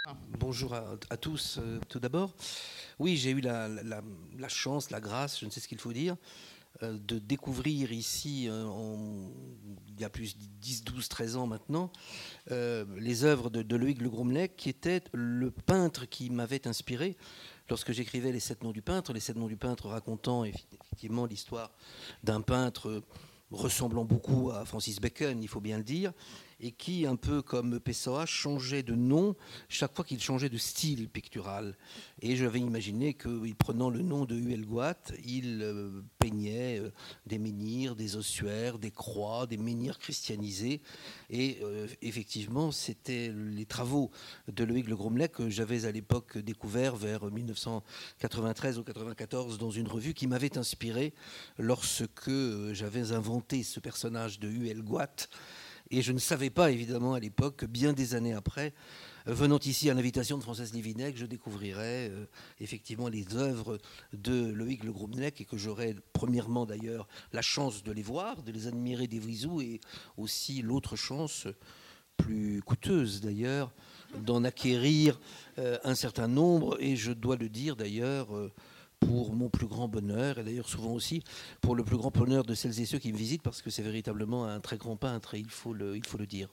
Bonjour à tous, tout d'abord. Oui, j'ai eu la chance, la grâce, je ne sais ce qu'il faut dire, de découvrir ici, il y a plus de 10, 12, 13 ans maintenant, les œuvres de Loïc Le Gromelec, qui était le peintre qui m'avait inspiré lorsque j'écrivais Les Sept Noms du Peintre. Les Sept Noms du Peintre racontant effectivement l'histoire d'un peintre ressemblant beaucoup à Francis Bacon, il faut bien le dire, et qui, un peu comme Pessoa, changeait de nom chaque fois qu'il changeait de style pictural. Et j'avais imaginé que, prenant le nom de Huelgoat, il peignait des menhirs, des ossuaires, des croix, des menhirs christianisés. Et effectivement, c'était les travaux de Loïc Le Gromelec que j'avais à l'époque découvert vers 1993 ou 1994 dans une revue qui m'avait inspiré lorsque j'avais inventé ce personnage de Huelgoat. Et je ne savais pas, évidemment, à l'époque, que bien des années après, venant ici à l'invitation de Françoise Livinec, je découvrirais effectivement les œuvres de Loïc Le Gromelec et que j'aurais premièrement d'ailleurs la chance de les voir, de les admirer des visous et aussi l'autre chance, plus coûteuse d'ailleurs, d'en acquérir un certain nombre. Et je dois le dire d'ailleurs, pour mon plus grand bonheur, et d'ailleurs souvent aussi pour le plus grand bonheur de celles et ceux qui me visitent, parce que c'est véritablement un très grand peintre, et il faut le dire.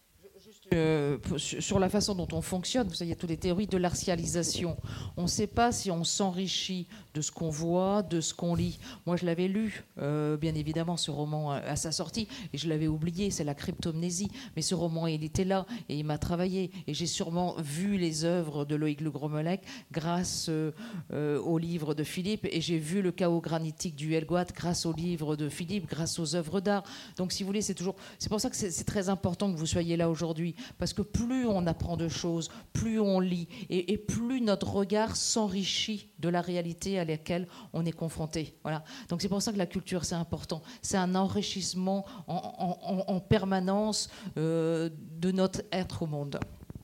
Sur la façon dont on fonctionne, vous savez, il y a toutes les théories de l'artialisation. On ne sait pas si on s'enrichit de ce qu'on voit, de ce qu'on lit. Moi, je l'avais lu, bien évidemment, ce roman à sa sortie, et je l'avais oublié, c'est la cryptomnésie. Mais ce roman, il était là, et il m'a travaillé. Et j'ai sûrement vu les œuvres de Loïc Le Gromelec grâce au livre de Philippe, et j'ai vu le chaos granitique du Helgoat grâce au livre de Philippe, grâce aux œuvres d'art. Donc, si vous voulez, c'est pour ça que c'est très important que vous soyez là aujourd'hui. Parce que plus on apprend de choses, plus on lit, et plus notre regard s'enrichit de la réalité à laquelle on est confronté. Voilà. Donc c'est pour ça que la culture, c'est important. C'est un enrichissement en permanence de notre être au monde.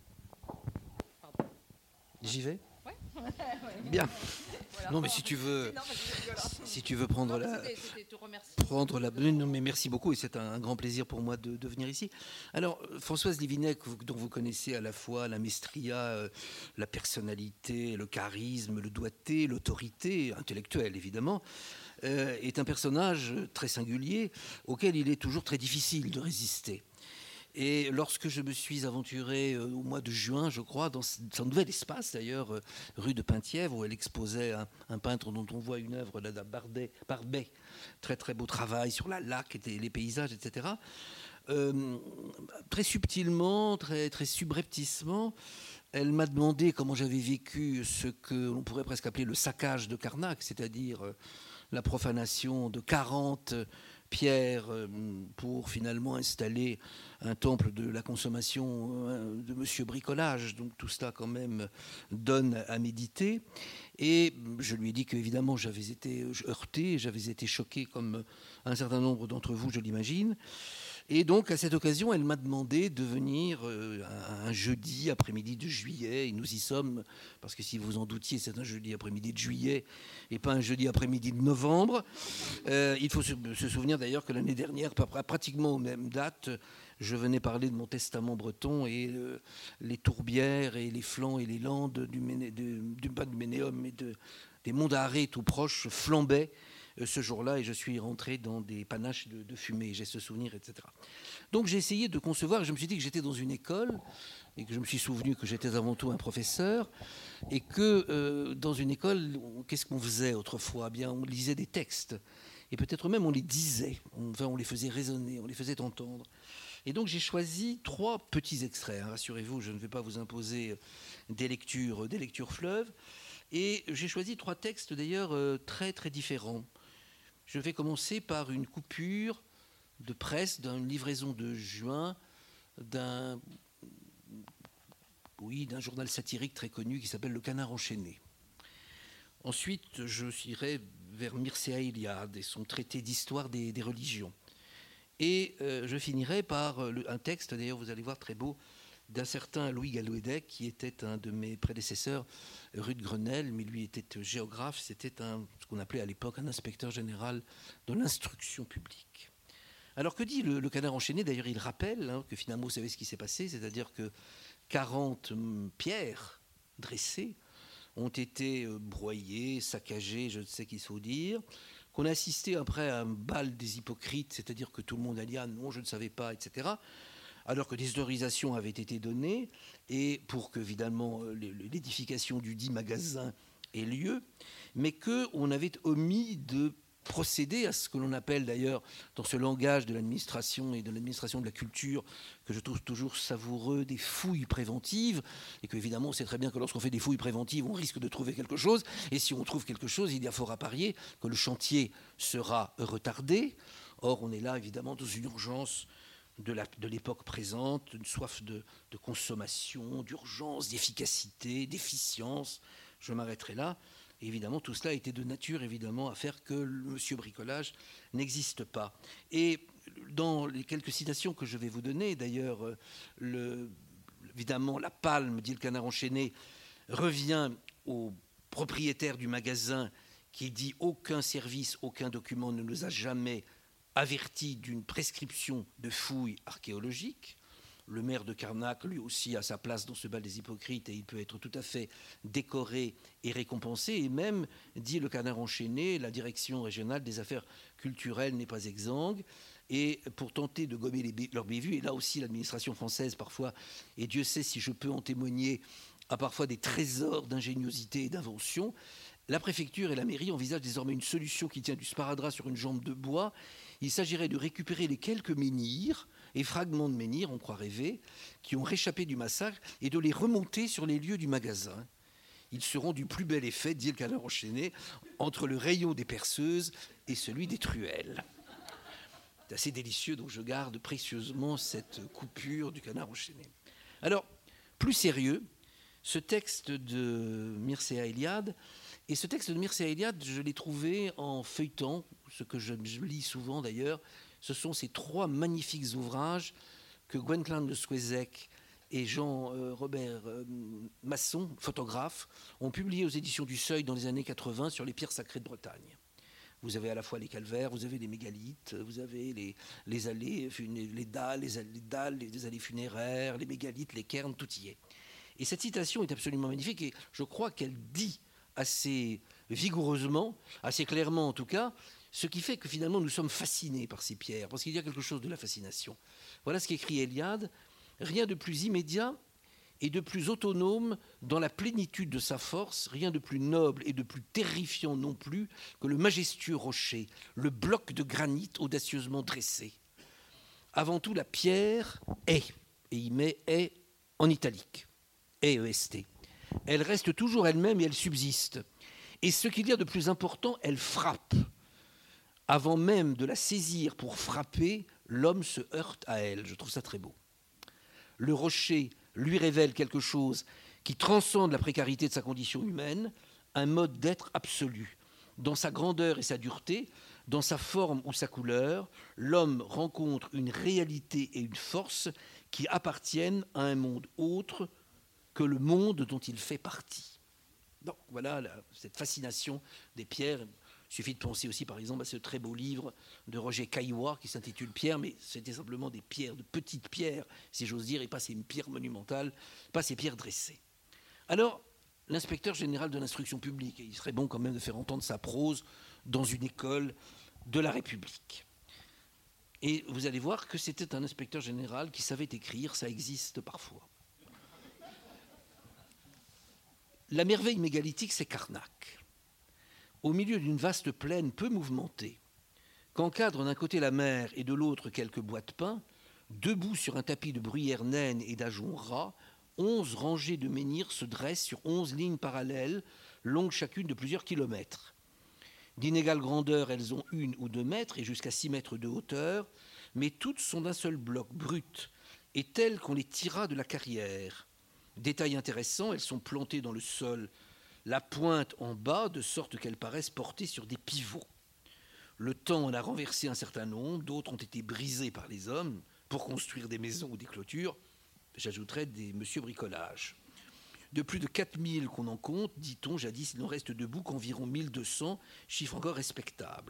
J'y vais ? Bien. Non, mais si tu veux, prendre non, mais merci beaucoup, et c'est un grand plaisir pour moi de venir ici. Alors, Françoise Livinec, dont vous connaissez à la fois la maestria, la personnalité, le charisme, le doigté, l'autorité intellectuelle, évidemment, est un personnage très singulier auquel il est toujours très difficile de résister. Et lorsque je me suis aventuré au mois de juin, je crois, dans son nouvel espace d'ailleurs, rue de Penthièvre, où elle exposait un peintre dont on voit une œuvre là, Barbet, très très beau travail sur la laque, et les paysages, etc. Très subtilement, très, très subrepticement, elle m'a demandé comment j'avais vécu ce que l'on pourrait presque appeler le saccage de Karnak, c'est-à-dire la profanation de 40 pierres pour finalement installer un temple de la consommation de Monsieur Bricolage. Donc tout cela quand même donne à méditer. Et je lui ai dit qu'évidemment j'avais été heurté, j'avais été choqué comme un certain nombre d'entre vous, je l'imagine. Et donc, à cette occasion, elle m'a demandé de venir un jeudi après-midi de juillet. Et nous y sommes, parce que si vous en doutiez, c'est un jeudi après-midi de juillet et pas un jeudi après-midi de novembre. Il faut se souvenir d'ailleurs que l'année dernière, pratiquement aux mêmes dates, je venais parler de mon testament breton et les tourbières et les flancs et les landes pas du Ménéum, mais des monts d'Arrée tout proches flambaient ce jour-là, et je suis rentré dans des panaches de fumée, j'ai ce souvenir, etc. Donc j'ai essayé de concevoir, je me suis dit que j'étais dans une école, et que je me suis souvenu que j'étais avant tout un professeur, et que dans une école, qu'est-ce qu'on faisait autrefois ? Eh bien, on lisait des textes, et peut-être même on les disait, on les faisait résonner, on les faisait entendre. Et donc j'ai choisi 3 petits extraits, hein, rassurez-vous, je ne vais pas vous imposer des lectures fleuves, et j'ai choisi 3 textes d'ailleurs très très différents. Je vais commencer par une coupure de presse d'une livraison de juin d'un journal satirique très connu qui s'appelle Le Canard enchaîné. Ensuite, je irai vers Mircea Eliade et son traité d'histoire des religions. Et je finirai par un texte, d'ailleurs vous allez voir très beau, d'un certain Louis Gallouédec, qui était un de mes prédécesseurs rue de Grenelle, mais lui était géographe, c'était ce qu'on appelait à l'époque un inspecteur général de l'instruction publique. Alors que dit le Canard enchaîné? D'ailleurs, il rappelle que finalement, vous savez ce qui s'est passé, c'est-à-dire que 40 pierres dressées ont été broyées, saccagées, je ne sais qu'il faut dire, qu'on a assisté après à un bal des hypocrites, c'est-à-dire que tout le monde a dit « Ah non, je ne savais pas », etc., alors que des autorisations avaient été données, et pour que, évidemment, l'édification du dit magasin ait lieu, mais qu'on avait omis de procéder à ce que l'on appelle d'ailleurs, dans ce langage de l'administration et de l'administration de la culture, que je trouve toujours savoureux, des fouilles préventives, et qu'évidemment, on sait très bien que lorsqu'on fait des fouilles préventives, on risque de trouver quelque chose, et si on trouve quelque chose, il y a fort à parier que le chantier sera retardé. Or, on est là, évidemment, dans une urgence de l'époque présente, une soif de consommation, d'urgence, d'efficacité, d'efficience. Je m'arrêterai là. Et évidemment, tout cela était de nature, évidemment, à faire que le monsieur bricolage n'existe pas. Et dans les quelques citations que je vais vous donner, d'ailleurs, évidemment, la palme, dit le Canard enchaîné, revient au propriétaire du magasin qui dit « Aucun service, aucun document ne nous a jamais averti d'une prescription de fouilles archéologiques ». Le maire de Carnac, lui aussi, a sa place dans ce bal des hypocrites et il peut être tout à fait décoré et récompensé. Et même, dit le Canard enchaîné, la direction régionale des affaires culturelles n'est pas exsangue. Et pour tenter de gommer leurs bévues, et là aussi l'administration française parfois, et Dieu sait si je peux en témoigner, a parfois des trésors d'ingéniosité et d'invention, la préfecture et la mairie envisagent désormais une solution qui tient du sparadrap sur une jambe de bois. Il s'agirait de récupérer les quelques menhirs et fragments de menhirs, on croit rêver, qui ont réchappé du massacre et de les remonter sur les lieux du magasin. Ils seront du plus bel effet, dit le Canard enchaîné, entre le rayon des perceuses et celui des truelles. C'est assez délicieux, donc je garde précieusement cette coupure du Canard enchaîné. Alors, plus sérieux, ce texte de Mircea Eliade, et ce texte de Mircea Eliade, je l'ai trouvé en feuilletant, ce que je lis souvent d'ailleurs, ce sont ces 3 magnifiques ouvrages que Gwenc'hlan de Souezec et Jean-Robert Masson, photographe, ont publiés aux éditions du Seuil dans les années 80 sur les pierres sacrées de Bretagne. Vous avez à la fois les calvaires, vous avez les mégalithes, vous avez les allées, les dalles, les allées funéraires, les mégalithes, les cairns, tout y est. Et cette citation est absolument magnifique et je crois qu'elle dit assez vigoureusement, assez clairement en tout cas, ce qui fait que finalement nous sommes fascinés par ces pierres, parce qu'il y a quelque chose de la fascination. Voilà ce qu'écrit Eliade. Rien de plus immédiat et de plus autonome dans la plénitude de sa force, rien de plus noble et de plus terrifiant non plus que le majestueux rocher, le bloc de granit audacieusement dressé. Avant tout, la pierre est, et il met est en italique, est, elle reste toujours elle-même et elle subsiste. Et ce qu'il y a de plus important, elle frappe. Avant même de la saisir pour frapper, l'homme se heurte à elle. Je trouve ça très beau. Le rocher lui révèle quelque chose qui transcende la précarité de sa condition humaine, un mode d'être absolu. Dans sa grandeur et sa dureté, dans sa forme ou sa couleur, l'homme rencontre une réalité et une force qui appartiennent à un monde autre que le monde dont il fait partie. Donc voilà cette fascination des pierres. Il suffit de penser aussi, par exemple, à ce très beau livre de Roger Caillois qui s'intitule Pierre, mais c'était simplement des pierres, de petites pierres, si j'ose dire, et pas ces pierres monumentales, pas ces pierres dressées. Alors, l'inspecteur général de l'instruction publique, et il serait bon quand même de faire entendre sa prose dans une école de la République. Et vous allez voir que c'était un inspecteur général qui savait écrire, ça existe parfois. La merveille mégalithique, c'est Carnac. Au milieu d'une vaste plaine peu mouvementée, qu'encadrent d'un côté la mer et de l'autre quelques bois de pin, debout sur un tapis de bruyères naines et d'ajoncs ras, 11 rangées de menhirs se dressent sur 11 lignes parallèles, longues chacune de plusieurs kilomètres. D'inégale grandeur, elles ont 1 ou 2 mètres et jusqu'à 6 mètres de hauteur, mais toutes sont d'un seul bloc, brutes, et telles qu'on les tira de la carrière. Détail intéressant, elles sont plantées dans le sol, la pointe en bas, de sorte qu'elles paraissent portées sur des pivots. Le temps en a renversé un certain nombre, d'autres ont été brisés par les hommes pour construire des maisons ou des clôtures. J'ajouterais des monsieur bricolage. De plus de 4000 qu'on en compte, dit-on, jadis il n'en reste debout qu'environ 1200, chiffre encore respectable.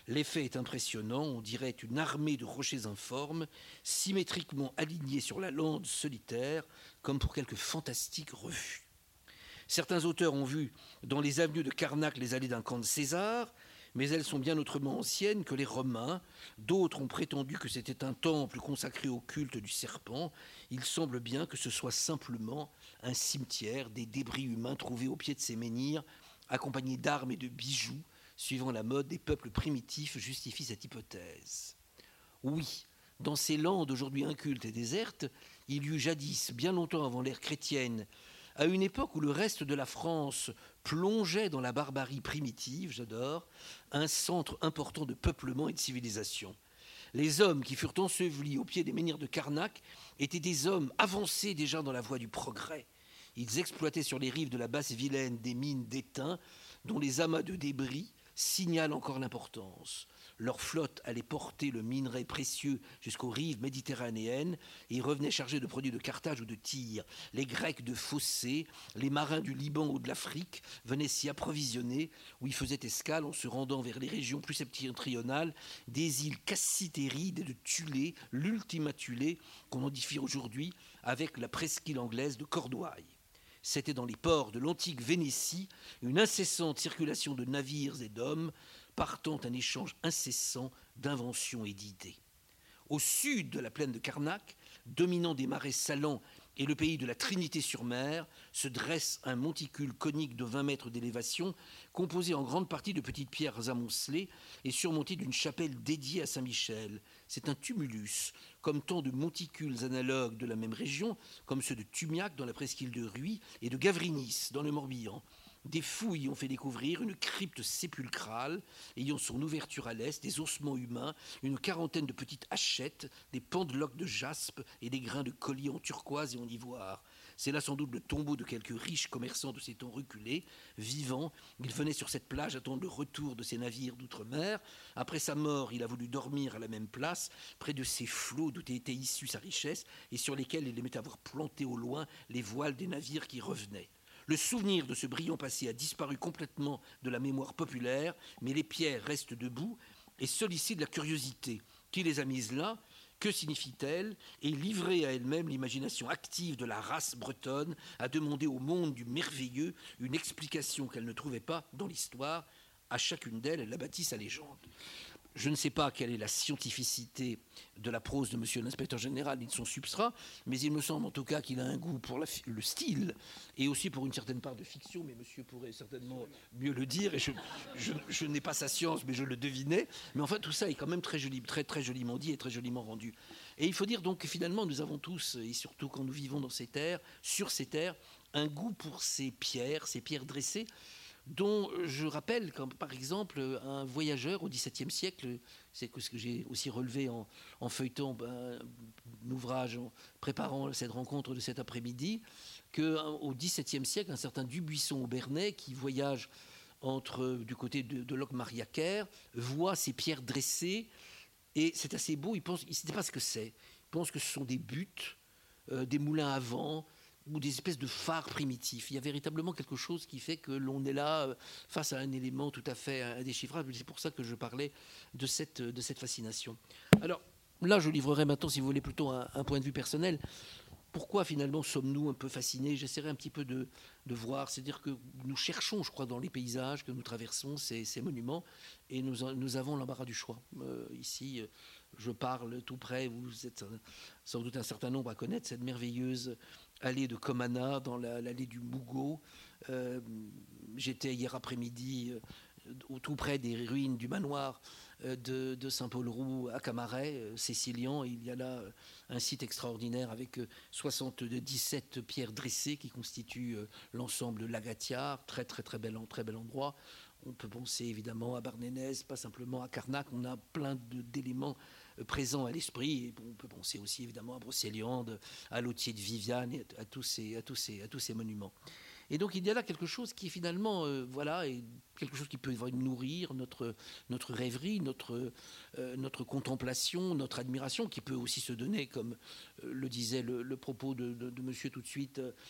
L'effet est impressionnant, on dirait une armée de rochers informes, symétriquement alignés sur la lande solitaire, comme pour quelque fantastique revue. Certains auteurs ont vu dans les avenues de Carnac les allées d'un camp de César, mais elles sont bien autrement anciennes que les Romains. D'autres ont prétendu que c'était un temple consacré au culte du serpent. Il semble bien que ce soit simplement un cimetière, des débris humains trouvés au pied de ces menhirs, accompagnés d'armes et de bijoux, suivant la mode des peuples primitifs, justifie cette hypothèse. Oui, dans ces landes aujourd'hui incultes et désertes, il y eut jadis, bien longtemps avant l'ère chrétienne, à une époque où le reste de la France plongeait dans la barbarie primitive, j'adore, un centre important de peuplement et de civilisation. Les hommes qui furent ensevelis au pied des menhirs de Carnac étaient des hommes avancés déjà dans la voie du progrès. Ils exploitaient sur les rives de la Basse-Vilaine des mines d'étain dont les amas de débris signalent encore l'importance. Leur flotte allait porter le minerai précieux jusqu'aux rives méditerranéennes et revenait chargée de produits de Carthage ou de Tyr. Les Grecs de Phocée, les marins du Liban ou de l'Afrique venaient s'y approvisionner, où ils faisaient escale en se rendant vers les régions plus septentrionales des îles Cassitérides et de Thulé, l'Ultima Thulé, qu'on identifie aujourd'hui avec la presqu'île anglaise de Cornouailles. C'était dans les ports de l'antique Vénétie une incessante circulation de navires et d'hommes, partant un échange incessant d'inventions et d'idées. Au sud de la plaine de Carnac, dominant des marais salants et le pays de la Trinité-sur-Mer, se dresse un monticule conique de 20 mètres d'élévation, composé en grande partie de petites pierres amoncelées et surmonté d'une chapelle dédiée à Saint-Michel. C'est un tumulus, comme tant de monticules analogues de la même région, comme ceux de Tumiac dans la presqu'île de Ruy et de Gavrinis dans le Morbihan. Des fouilles ont fait découvrir une crypte sépulcrale ayant son ouverture à l'est, des ossements humains, une quarantaine de petites hachettes, des pendeloques de jaspe et des grains de collier en turquoise et en ivoire. C'est là sans doute le tombeau de quelques riches commerçants de ces temps reculés. Vivant, il venait sur cette plage attendre le retour de ses navires d'outre-mer. Après sa mort, il a voulu dormir à la même place, près de ces flots d'où était issue sa richesse et sur lesquels il aimait avoir planté au loin les voiles des navires qui revenaient. Le souvenir de ce brillant passé a disparu complètement de la mémoire populaire, mais les pierres restent debout et sollicitent la curiosité. Qui les a mises là ? Que signifie-t-elle ? Et livrée à elle-même, l'imagination active de la race bretonne a demandé au monde du merveilleux une explication qu'elle ne trouvait pas dans l'histoire. À chacune d'elles, elle a bâti sa légende. Je ne sais pas quelle est la scientificité de la prose de monsieur l'inspecteur général ni de son substrat, mais il me semble en tout cas qu'il a un goût pour le style et aussi pour une certaine part de fiction, mais monsieur pourrait certainement mieux le dire, et je n'ai pas sa science, mais je le devinais. Mais enfin, tout ça est quand même très joli, très, très joliment dit et très joliment rendu. Et il faut dire donc que finalement, nous avons tous, et surtout quand nous vivons dans ces terres, sur ces terres, un goût pour ces pierres dressées, dont je rappelle, comme par exemple un voyageur au XVIIe siècle, c'est ce que j'ai aussi relevé en feuilletant un ouvrage, en préparant cette rencontre de cet après-midi, qu'au XVIIe siècle, un certain Dubuisson au Bernay, qui voyage du côté de Locmariaquer, voit ces pierres dressées, et c'est assez beau, il ne sait pas ce que c'est. Il pense que ce sont des buttes, des moulins à vent, ou des espèces de phares primitifs. Il y a véritablement quelque chose qui fait que l'on est là face à un élément tout à fait indéchiffrable. C'est pour ça que je parlais de cette fascination. Alors là, je livrerai maintenant, si vous voulez, plutôt un point de vue personnel. Pourquoi finalement sommes-nous un peu fascinés ? J'essaierai un petit peu de voir. C'est-à-dire que nous cherchons, je crois, dans les paysages que nous traversons, ces monuments, et nous avons l'embarras du choix. Ici, je parle tout près, vous êtes sans doute un certain nombre à connaître cette merveilleuse allée de Comana, dans l'allée du Mougot. J'étais hier après-midi tout près des ruines du manoir de Saint-Paul-Roux à Camaret, Cécilian. Il y a là un site extraordinaire avec 77 pierres dressées qui constituent l'ensemble de l'Agatiard. Très, très, très bel endroit. On peut penser évidemment à Barnénez, pas simplement à Carnac. On a plein d'éléments présents à l'esprit. Et on peut penser aussi évidemment à Brocéliande, à l'Autier de Viviane, et à tous ces monuments. Et donc il y a là quelque chose qui finalement, est quelque chose qui peut nourrir notre rêverie, notre contemplation, notre admiration, qui peut aussi se donner, comme le disait le propos de monsieur tout de suite,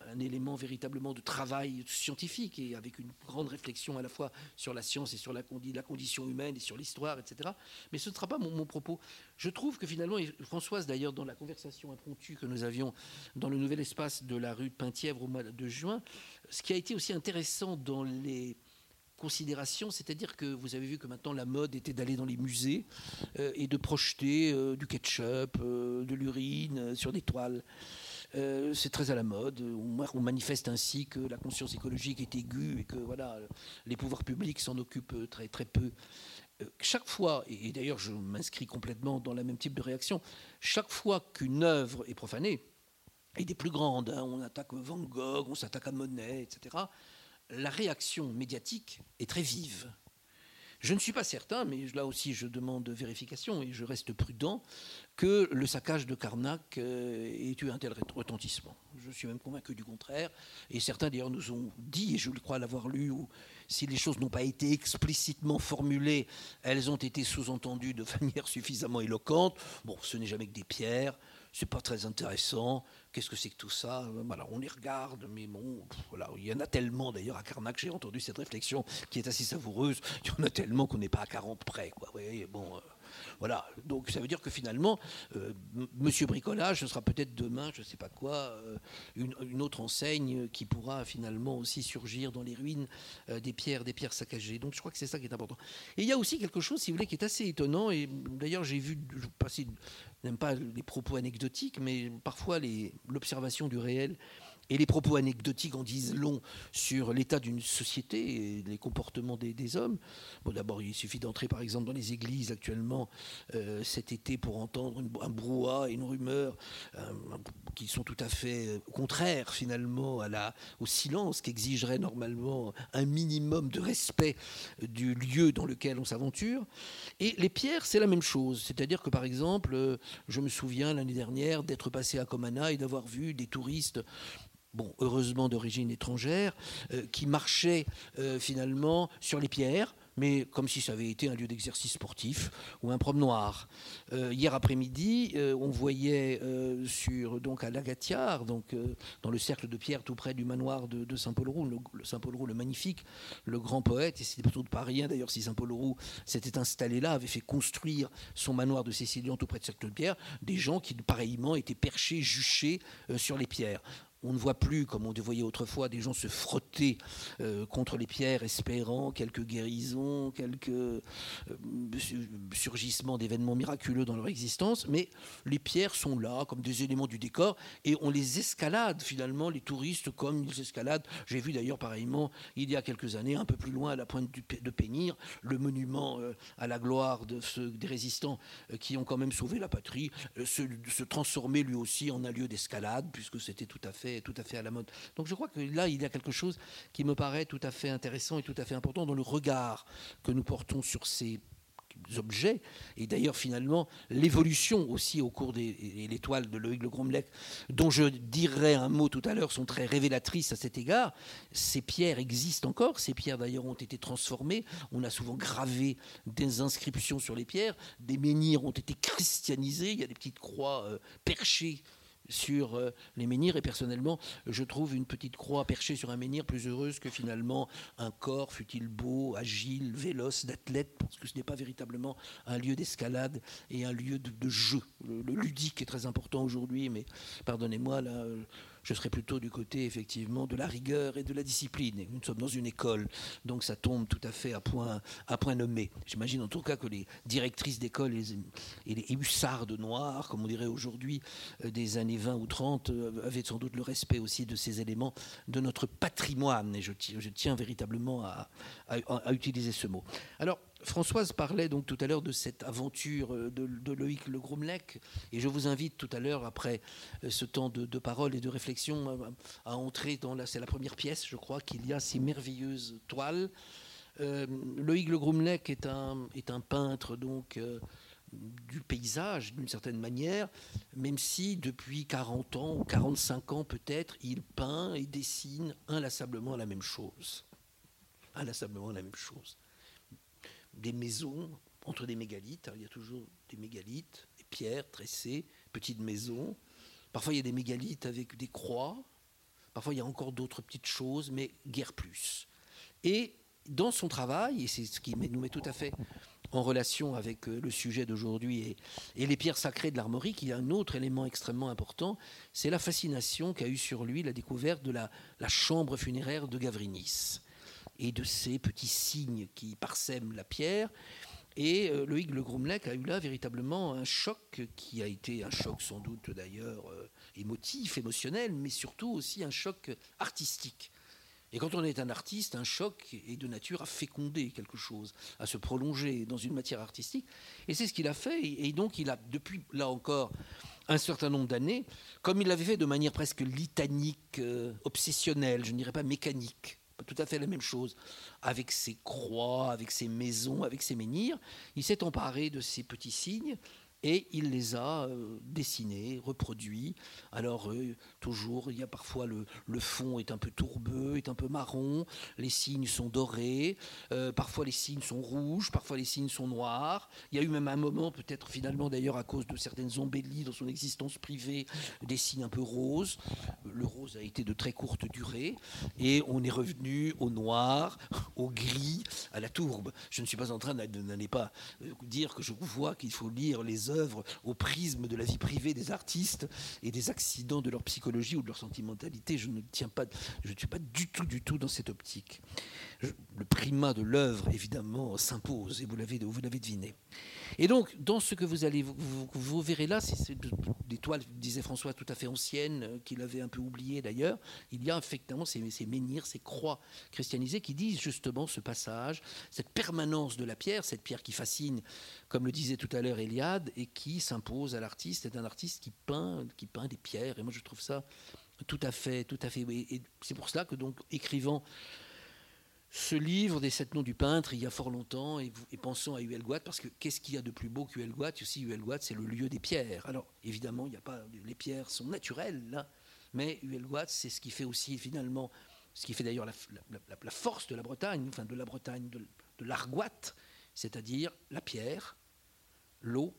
un élément véritablement de travail scientifique et avec une grande réflexion à la fois sur la science et sur la condition humaine et sur l'histoire, etc. Mais ce ne sera pas mon propos. Je trouve que finalement, et Françoise d'ailleurs, dans la conversation impromptue que nous avions dans le nouvel espace de la rue de Penthièvre au mois de juin, ce qui a été aussi intéressant dans les considération, c'est-à-dire que vous avez vu que maintenant la mode était d'aller dans les musées et de projeter du ketchup, de l'urine sur des toiles. C'est très à la mode. On manifeste ainsi que la conscience écologique est aiguë et que voilà, les pouvoirs publics s'en occupent très, très peu. Chaque fois, et d'ailleurs je m'inscris complètement dans le même type de réaction, chaque fois qu'une œuvre est profanée, et des plus grandes, hein, on attaque Van Gogh, on s'attaque à Monet, etc., la réaction médiatique est très vive. Je ne suis pas certain, mais là aussi je demande vérification et je reste prudent, que le saccage de Carnac ait eu un tel retentissement. Je suis même convaincu du contraire. Et certains d'ailleurs nous ont dit, et je crois l'avoir lu, ou si les choses n'ont pas été explicitement formulées, elles ont été sous-entendues de manière suffisamment éloquente. Bon, ce n'est jamais que des pierres, c'est pas très intéressant. Qu'est-ce que c'est que tout ça? Voilà, on les regarde, mais bon, voilà, il y en a tellement d'ailleurs à Carnac, j'ai entendu cette réflexion qui est assez savoureuse, il y en a tellement qu'on n'est pas à 40 près, quoi. Oui, bon, voilà, donc ça veut dire que finalement, Monsieur Bricolage, ce sera peut-être demain, je ne sais pas quoi, une autre enseigne qui pourra finalement aussi surgir dans les ruines des pierres saccagées. Donc je crois que c'est ça qui est important. Et il y a aussi quelque chose, si vous voulez, qui est assez étonnant, et d'ailleurs j'ai vu passer, je n'aime pas les propos anecdotiques, mais parfois l'observation du réel et les propos anecdotiques en disent long sur l'état d'une société et les comportements des hommes. Bon, d'abord, il suffit d'entrer, par exemple, dans les églises actuellement cet été pour entendre un brouhaha et une rumeur qui sont tout à fait contraires, finalement, au silence qu'exigerait normalement un minimum de respect du lieu dans lequel on s'aventure. Et les pierres, c'est la même chose. C'est-à-dire que, par exemple, je me souviens l'année dernière d'être passé à Comana et d'avoir vu des touristes, bon, heureusement d'origine étrangère, qui marchaient finalement sur les pierres, mais comme si ça avait été un lieu d'exercice sportif ou un promenoir. Hier après-midi, on voyait donc à Lagatiard, donc dans le cercle de pierre tout près du manoir de Saint-Paul-Roux, Saint-Paul-Roux le magnifique, le grand poète, et c'était plutôt pas rien d'ailleurs si Saint-Paul-Roux s'était installé là, avait fait construire son manoir de Cécilian tout près de cercle de pierre, des gens qui pareillement étaient perchés, juchés sur les pierres. On ne voit plus, comme on voyait autrefois, des gens se frotter contre les pierres, espérant quelques guérisons, quelques surgissements d'événements miraculeux dans leur existence. Mais les pierres sont là, comme des éléments du décor, et on les escalade, finalement, les touristes, comme ils escaladent. J'ai vu d'ailleurs, pareillement, il y a quelques années, un peu plus loin, à la pointe de Pénire, le monument à la gloire des résistants qui ont quand même sauvé la patrie, se transformer lui aussi en un lieu d'escalade, puisque c'était tout à fait à la mode. Donc je crois que là, il y a quelque chose qui me paraît tout à fait intéressant et tout à fait important dans le regard que nous portons sur ces objets, et d'ailleurs finalement l'évolution aussi au cours les toiles de Loïc Le Gromelec, dont je dirai un mot tout à l'heure, sont très révélatrices à cet égard. Ces pierres existent encore, ces pierres d'ailleurs ont été transformées, on a souvent gravé des inscriptions sur les pierres, des menhirs ont été christianisés, il y a des petites croix perchées sur les menhirs, et personnellement je trouve une petite croix perchée sur un menhir plus heureuse que finalement un corps, fût-il beau, agile, véloce, d'athlète, parce que ce n'est pas véritablement un lieu d'escalade et un lieu de jeu. Le ludique est très important aujourd'hui, mais pardonnez-moi, là je serais plutôt du côté effectivement de la rigueur et de la discipline. Et nous sommes dans une école, donc ça tombe tout à fait à point nommé. J'imagine en tout cas que les directrices d'école et les hussardes noirs, comme on dirait aujourd'hui, des années 20 ou 30, avaient sans doute le respect aussi de ces éléments de notre patrimoine. Et je tiens véritablement à utiliser ce mot. Alors, Françoise parlait donc tout à l'heure de cette aventure de Loïc Le Gromelec, et je vous invite tout à l'heure, après ce temps de parole et de réflexion, à entrer c'est la première pièce, je crois, qu'il y a ces merveilleuses toiles. Loïc Le Gromelec est un peintre donc du paysage d'une certaine manière, même si depuis 40 ans ou 45 ans peut-être, il peint et dessine inlassablement la même chose. Inlassablement la même chose. Des maisons entre des mégalithes. Il y a toujours des mégalithes, des pierres tressées, petites maisons. Parfois, il y a des mégalithes avec des croix. Parfois, il y a encore d'autres petites choses, mais guère plus. Et dans son travail, et c'est ce qui nous met tout à fait en relation avec le sujet d'aujourd'hui et les pierres sacrées de l'Armorique, il y a un autre élément extrêmement important, c'est la fascination qu'a eue sur lui la découverte de la chambre funéraire de Gavrinis et de ces petits signes qui parsèment la pierre. Et Loïc Le Groomlec a eu là véritablement un choc qui a été un choc sans doute d'ailleurs émotif, émotionnel, mais surtout aussi un choc artistique. Et quand on est un artiste, un choc est de nature à féconder quelque chose, à se prolonger dans une matière artistique. Et c'est ce qu'il a fait. Et donc il a, depuis là encore un certain nombre d'années, comme il l'avait fait de manière presque litanique, obsessionnelle, je ne dirais pas mécanique, pas tout à fait la même chose, avec ses croix, avec ses maisons, avec ses menhirs, il s'est emparé de ces petits signes et il les a dessinés, reproduits. Alors toujours, il y a parfois le fond est un peu tourbeux, est un peu marron, les signes sont dorés, parfois les signes sont rouges, parfois les signes sont noirs. Il y a eu même un moment, peut-être finalement d'ailleurs à cause de certaines embellies dans son existence privée, des signes un peu roses. Le rose a été de très courte durée et on est revenu au noir, au gris, à la tourbe. Je ne suis pas en train n'allez pas dire que je vois qu'il faut lire les œuvres au prisme de la vie privée des artistes et des accidents de leur psychologie ou de leur sentimentalité. Je ne suis pas du tout dans cette optique. Le primat de l'œuvre, évidemment, s'impose, et vous l'avez deviné. Et donc, dans ce que vous verrez là, c'est des toiles, disait François, tout à fait anciennes, qu'il avait un peu oubliées d'ailleurs. Il y a effectivement ces menhirs, ces croix christianisées qui disent justement ce passage, cette permanence de la pierre, cette pierre qui fascine, comme le disait tout à l'heure Eliade, et qui s'impose à l'artiste. C'est un artiste qui peint des pierres, et moi je trouve ça tout à fait. Et c'est pour cela que donc, écrivant ce livre des 7 noms du peintre, il y a fort longtemps, et pensons à Huelgoat, parce que qu'est-ce qu'il y a de plus beau qu'Huelgoat? Aussi, Huelgoat, c'est le lieu des pierres. Alors, évidemment, il y a pas, les pierres sont naturelles, là, mais Huelgoat, c'est ce qui fait aussi, finalement, ce qui fait d'ailleurs la force de la Bretagne, enfin de la Bretagne, de l'Argoat, c'est-à-dire la pierre, l'eau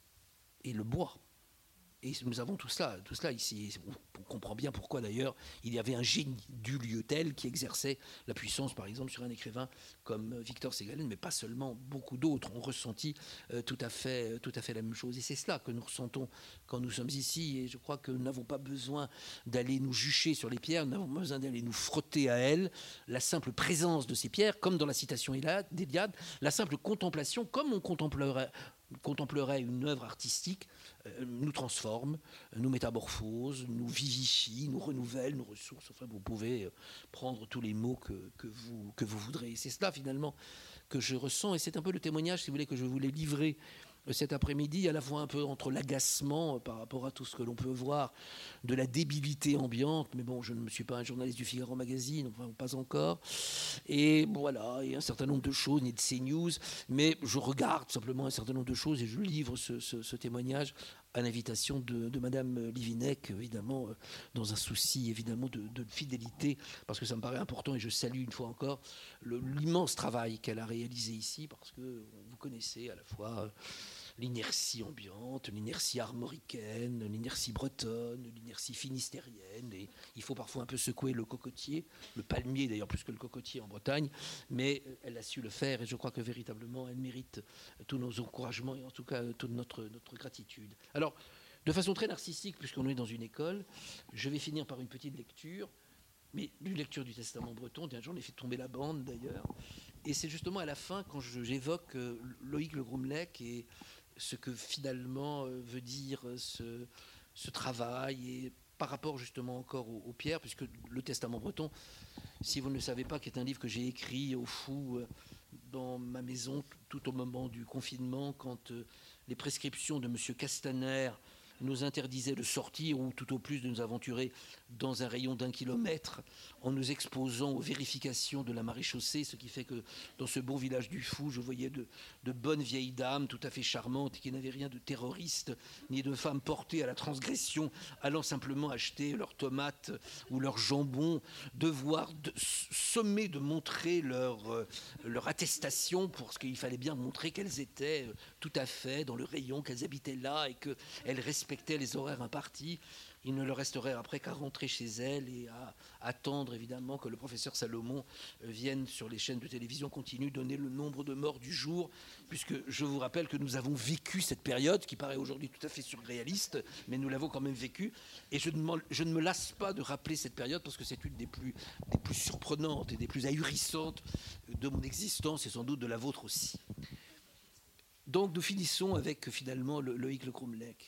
et le bois. Et nous avons tout cela ici. On comprend bien pourquoi d'ailleurs il y avait un génie du lieu tel qui exerçait la puissance, par exemple, sur un écrivain comme Victor Ségalen, mais pas seulement, beaucoup d'autres ont ressenti tout à fait la même chose. Et c'est cela que nous ressentons quand nous sommes ici. Et je crois que nous n'avons pas besoin d'aller nous jucher sur les pierres, nous n'avons pas besoin d'aller nous frotter à elles. La simple présence de ces pierres, comme dans la citation d'Eliade, la simple contemplation, comme on contemplerait une œuvre artistique, nous transforme, nous métamorphose, nous vivifie, nous renouvelle, nous ressource. Enfin, vous pouvez prendre tous les mots que vous voudrez. C'est cela, finalement, que je ressens. Et c'est un peu le témoignage, si vous voulez, que je voulais livrer cet après-midi, à la fois un peu entre l'agacement par rapport à tout ce que l'on peut voir, de la débilité ambiante, mais bon, je ne suis pas un journaliste du Figaro Magazine, enfin pas encore, et voilà, et un certain nombre de choses, ni de CNews, mais je regarde simplement un certain nombre de choses et je livre ce témoignage à l'invitation de Madame Livinec, évidemment, dans un souci évidemment de fidélité, parce que ça me paraît important et je salue une fois encore l'immense travail qu'elle a réalisé ici, parce que vous connaissez à la fois l'inertie ambiante, l'inertie armoricaine, l'inertie bretonne, l'inertie finistérienne, et il faut parfois un peu secouer le cocotier, le palmier d'ailleurs plus que le cocotier en Bretagne, mais elle a su le faire et je crois que véritablement elle mérite tous nos encouragements et en tout cas toute notre gratitude. Alors, de façon très narcissique, puisqu'on est dans une école, je vais finir par une petite lecture, mais une lecture du Testament breton. J'en ai fait tomber la bande d'ailleurs, et c'est justement à la fin quand j'évoque Loïc Le Groomlec et ce que finalement veut dire ce travail, et par rapport justement encore aux pierres, puisque le Testament breton, si vous ne le savez pas, qui est un livre que j'ai écrit au fou dans ma maison tout au moment du confinement, quand les prescriptions de M. Castaner nous interdisaient de sortir ou tout au plus de nous aventurer dans un rayon d'1 kilomètre en nous exposant aux vérifications de la maréchaussée, ce qui fait que dans ce beau village du Fou, je voyais de bonnes vieilles dames tout à fait charmantes qui n'avaient rien de terroriste ni de femmes portées à la transgression allant simplement acheter leurs tomates ou leurs jambons, devoir sommer de montrer leur attestation parce qu'il fallait bien montrer qu'elles étaient tout à fait dans le rayon, qu'elles habitaient là et qu'elles respectaient les horaires impartis. Il ne leur resterait après qu'à rentrer chez elles et à attendre évidemment que le professeur Salomon vienne sur les chaînes de télévision continue donner le nombre de morts du jour, puisque je vous rappelle que nous avons vécu cette période qui paraît aujourd'hui tout à fait surréaliste, mais nous l'avons quand même vécue. Et je ne me lasse pas de rappeler cette période parce que c'est une des plus surprenantes et des plus ahurissantes de mon existence et sans doute de la vôtre aussi. Donc nous finissons avec finalement Loïc Le Cromlech.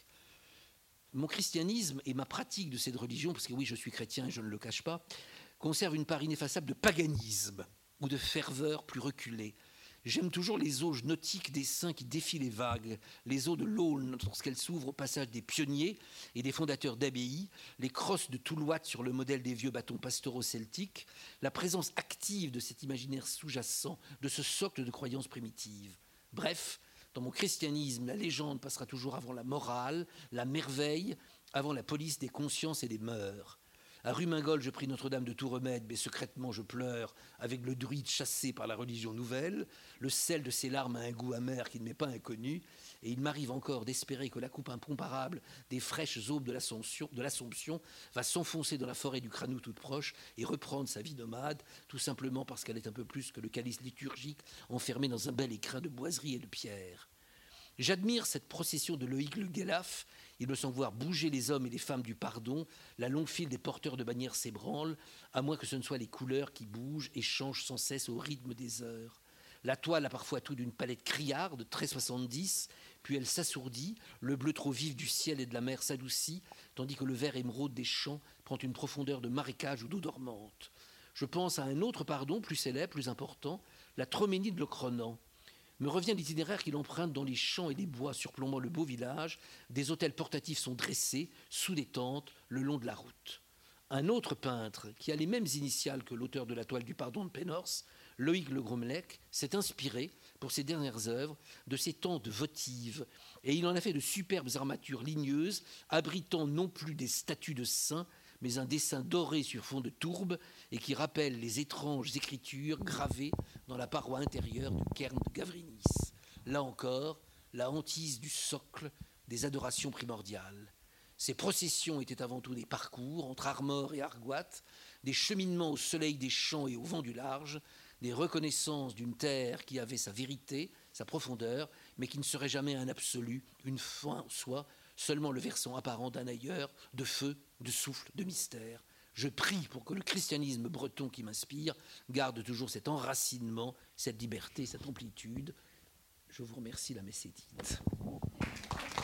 Mon christianisme et ma pratique de cette religion, parce que oui, je suis chrétien et je ne le cache pas, conserve une part ineffaçable de paganisme ou de ferveur plus reculée. J'aime toujours les eaux nautiques des saints qui défient les vagues, les eaux de l'Aulne lorsqu'elles s'ouvrent au passage des pionniers et des fondateurs d'abbayes, les crosses de Toulouat sur le modèle des vieux bâtons pastoraux celtiques, la présence active de cet imaginaire sous-jacent, de ce socle de croyances primitives. Bref, dans mon christianisme, la légende passera toujours avant la morale, la merveille, avant la police des consciences et des mœurs. À Rumingol, je prie Notre-Dame de tout remède, mais secrètement je pleure avec le druide chassé par la religion nouvelle. Le sel de ses larmes a un goût amer qui ne m'est pas inconnu, et il m'arrive encore d'espérer que la coupe incomparable des fraîches aubes de l'Assomption va s'enfoncer dans la forêt du Cranou toute proche et reprendre sa vie nomade, tout simplement parce qu'elle est un peu plus que le calice liturgique enfermé dans un bel écrin de boiseries et de pierres. J'admire cette procession de Loïc Le Guelaf. Il me semble voir bouger les hommes et les femmes du pardon. La longue file des porteurs de bannières s'ébranle, à moins que ce ne soient les couleurs qui bougent et changent sans cesse au rythme des heures. La toile a parfois tout d'une palette criarde, très 70, puis elle s'assourdit, le bleu trop vif du ciel et de la mer s'adoucit, tandis que le vert émeraude des champs prend une profondeur de marécage ou d'eau dormante. Je pense à un autre pardon, plus célèbre, plus important, la Troménie de Locronan. Me revient l'itinéraire qu'il emprunte dans les champs et les bois surplombant le beau village. Des hôtels portatifs sont dressés, sous des tentes, le long de la route. Un autre peintre, qui a les mêmes initiales que l'auteur de la toile du pardon de Pénors, Loïc Le Cromlech, s'est inspiré, pour ses dernières œuvres, de ces tentes votives, et il en a fait de superbes armatures ligneuses, abritant non plus des statues de saints, mais un dessin doré sur fond de tourbe et qui rappelle les étranges écritures gravées dans la paroi intérieure du cairn de Gavrinis. Là encore, la hantise du socle des adorations primordiales. Ces processions étaient avant tout des parcours entre Armor et Argoat, des cheminements au soleil des champs et au vent du large, des reconnaissances d'une terre qui avait sa vérité, sa profondeur, mais qui ne serait jamais un absolu, une fin en soi, seulement le versant apparent d'un ailleurs, de feu, de souffle, de mystère. Je prie pour que le christianisme breton qui m'inspire garde toujours cet enracinement, cette liberté, cette amplitude. Je vous remercie, la messe est dite.